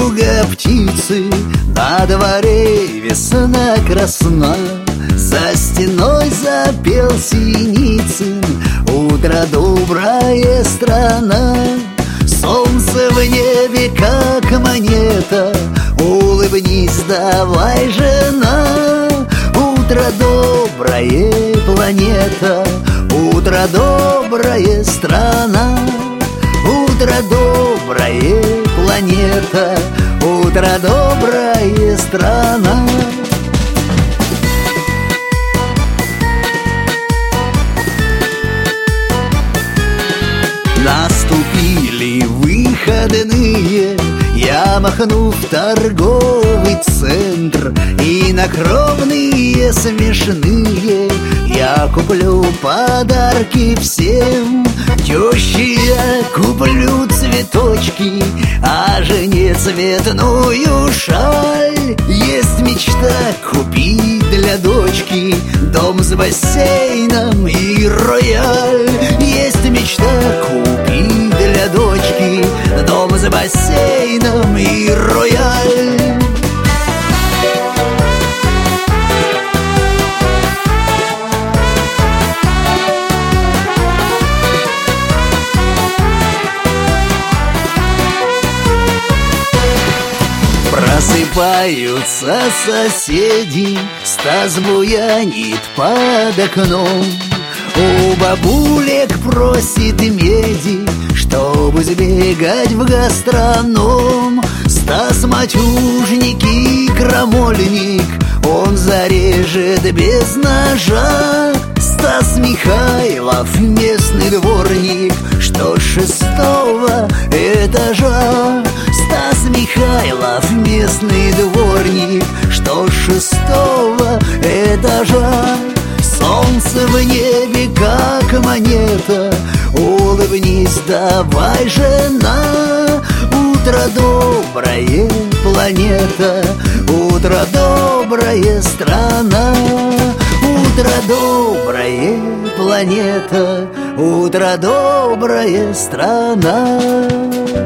луга птицы, на дворе весна красна. За стеной запел Синицын: утро добрая страна. Солнце в небе, как монета, улыбнись, давай, жена. Утро добрая планета, утро добрая страна. Утро добрая планета, утро добрая страна. Наступили выходные, я махну в торговый центр, и на кровные смешные я куплю подарки всем. Тёще я куплю цветочки, а жене цветную шаль. Есть мечта купить для дочки дом с бассейном и рояль. Есть мечта купить для дочки дом с бассейном и рояль. Просыпаются соседи, Стас буянит под окном. У бабулек просит меди, чтобы сбегать в гастроном. Стас матюжник и крамольник, он зарежет без ножа. Стас Михайлов, местный дворник, что с 6-го этажа. Стас Михайлов, местный дворник, что с 6-го этажа. Солнце в небе, как монета, улыбнись, давай, жена. Утро добрая планета, утро добрая страна. Утро добрая планета, утро добрая страна.